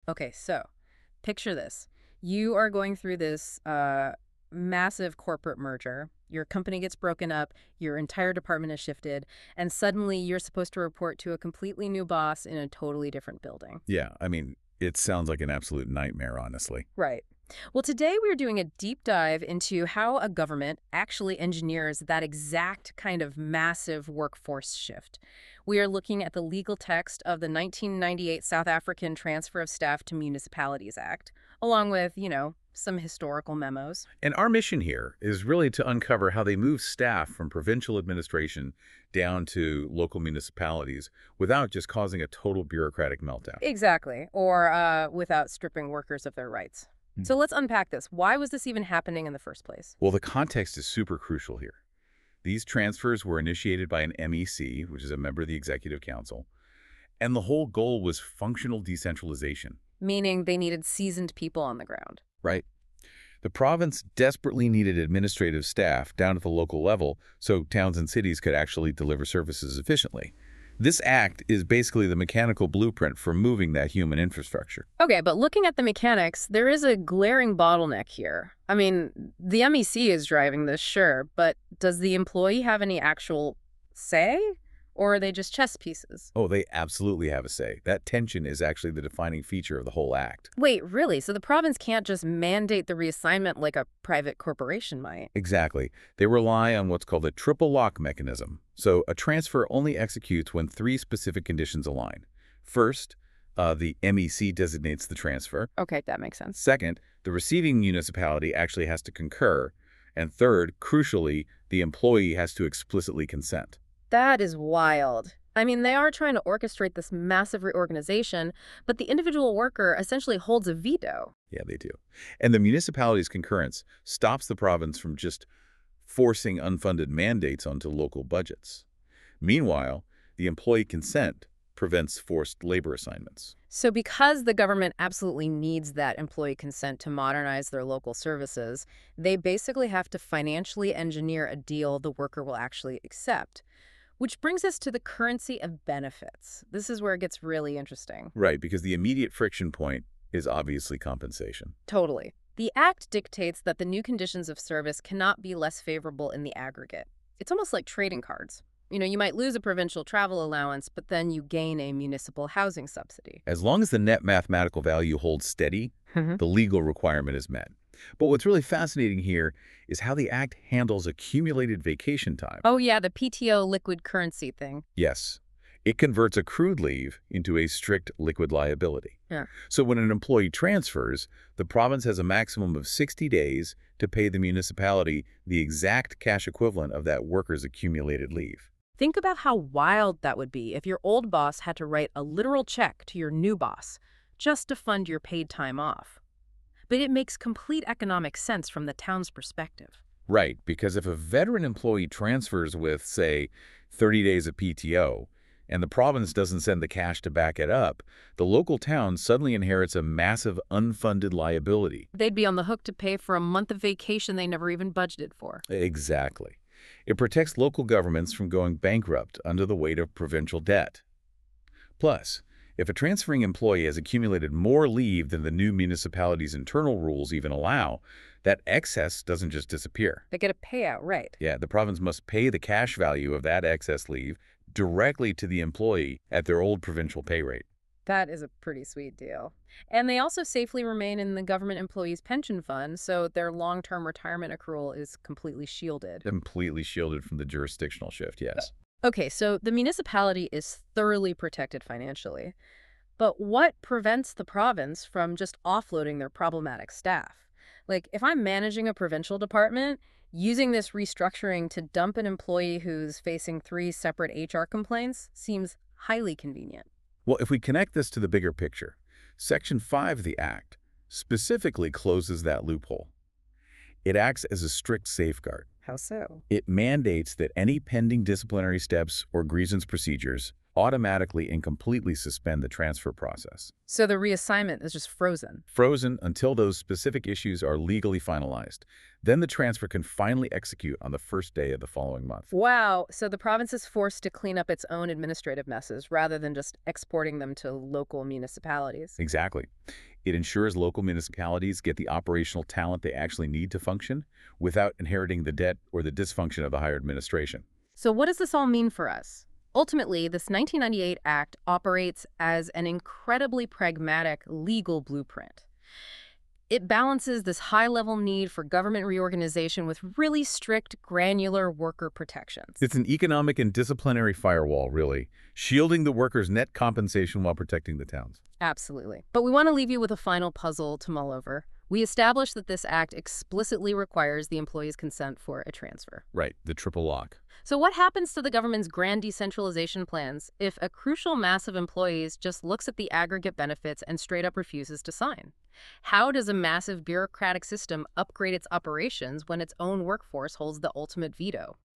Okay, so picture this. You are going through this massive corporate merger. Your company gets broken up, your entire department is shifted, and suddenly you're supposed to report to a completely new boss in a totally different building. Yeah, I mean, it sounds like an absolute nightmare, honestly. Right. Well, today we're doing a deep dive into how a government actually engineers that exact kind of massive workforce shift. We are looking at the legal text of the 1998 South African Transfer of Staff to Municipalities Act, along with, some historical memos. And our mission here is really to uncover how they move staff from provincial administration down to local municipalities without just causing a total bureaucratic meltdown. Exactly, or without stripping workers of their rights. Hmm. So let's unpack this. Why was this even happening in the first place? Well, the context is super crucial here. These transfers were initiated by an MEC, which is a member of the Executive Council, and the whole goal was functional decentralization, Meaning they needed seasoned people on the ground. right? The province desperately needed administrative staff down at the local level so towns and cities could actually deliver services efficiently. This act is basically the mechanical blueprint for moving that human infrastructure. Okay, but looking at the mechanics, there is a glaring bottleneck here. I mean, the MEC is driving this, sure, but does the employee have any actual say? Or are they just chess pieces? Oh, they absolutely have a say. That tension is actually the defining feature of the whole act. Wait, really? So the province can't just mandate the reassignment like a private corporation might? Exactly. They rely on what's called a triple lock mechanism. So a transfer only executes when three specific conditions align. First, the MEC designates the transfer. Okay, that makes sense. Second, the receiving municipality actually has to concur. And third, crucially, the employee has to explicitly consent. That is wild. I mean, they are trying to orchestrate this massive reorganization, but the individual worker essentially holds a veto. Yeah, they do. And the municipality's concurrence stops the province from just forcing unfunded mandates onto local budgets. Meanwhile, the employee consent prevents forced labor assignments. So because the government absolutely needs that employee consent to modernize their local services, they basically have to financially engineer a deal the worker will actually accept. Which brings us to the currency of benefits. This is where it gets really interesting. Right, because the immediate friction point is obviously compensation. Totally. The Act dictates that the new conditions of service cannot be less favorable in the aggregate. It's almost like trading cards. You might lose a provincial travel allowance, but then you gain a municipal housing subsidy. As long as the net mathematical value holds steady, Mhm. the legal requirement is met. But what's really fascinating here is how the Act handles accumulated vacation time. Oh yeah, the PTO liquid currency thing. Yes, it converts accrued leave into a strict liquid liability. Yeah. So when an employee transfers, the province has a maximum of 60 days to pay the municipality the exact cash equivalent of that worker's accumulated leave. Think about how wild that would be if your old boss had to write a literal check to your new boss just to fund your paid time off. But it makes complete economic sense from the town's perspective. Right, because if a veteran employee transfers with, say, 30 days of PTO, and the province doesn't send the cash to back it up, the local town suddenly inherits a massive unfunded liability. They'd be on the hook to pay for a month of vacation they never even budgeted for. Exactly. It protects local governments from going bankrupt under the weight of provincial debt. Plus, if a transferring employee has accumulated more leave than the new municipality's internal rules even allow, that excess doesn't just disappear. They get a payout, right? Yeah, the province must pay the cash value of that excess leave directly to the employee at their old provincial pay rate. That is a pretty sweet deal. And they also safely remain in the government employees' pension fund, so their long-term retirement accrual is completely shielded. Completely shielded from the jurisdictional shift, yes. Okay, so the municipality is thoroughly protected financially. But what prevents the province from just offloading their problematic staff? Like, if I'm managing a provincial department, using this restructuring to dump an employee who's facing three separate HR complaints seems highly convenient. Well, if we connect this to the bigger picture, Section 5 of the Act specifically closes that loophole. It acts as a strict safeguard. How so? It mandates that any pending disciplinary steps or grievance procedures automatically and completely suspend the transfer process. So the reassignment is just frozen. Frozen until those specific issues are legally finalized. Then the transfer can finally execute on the first day of the following month. Wow, so the province is forced to clean up its own administrative messes rather than just exporting them to local municipalities. Exactly. It ensures local municipalities get the operational talent they actually need to function without inheriting the debt or the dysfunction of the higher administration. So what does this all mean for us? Ultimately, this 1998 Act operates as an incredibly pragmatic legal blueprint. It balances this high-level need for government reorganization with really strict, granular worker protections. It's an economic and disciplinary firewall, really, shielding the workers' net compensation while protecting the towns. Absolutely. But we want to leave you with a final puzzle to mull over. We established that this act explicitly requires the employee's consent for a transfer. Right, the triple lock. So what happens to the government's grand decentralization plans if a crucial mass of employees just looks at the aggregate benefits and straight up refuses to sign? How does a massive bureaucratic system upgrade its operations when its own workforce holds the ultimate veto?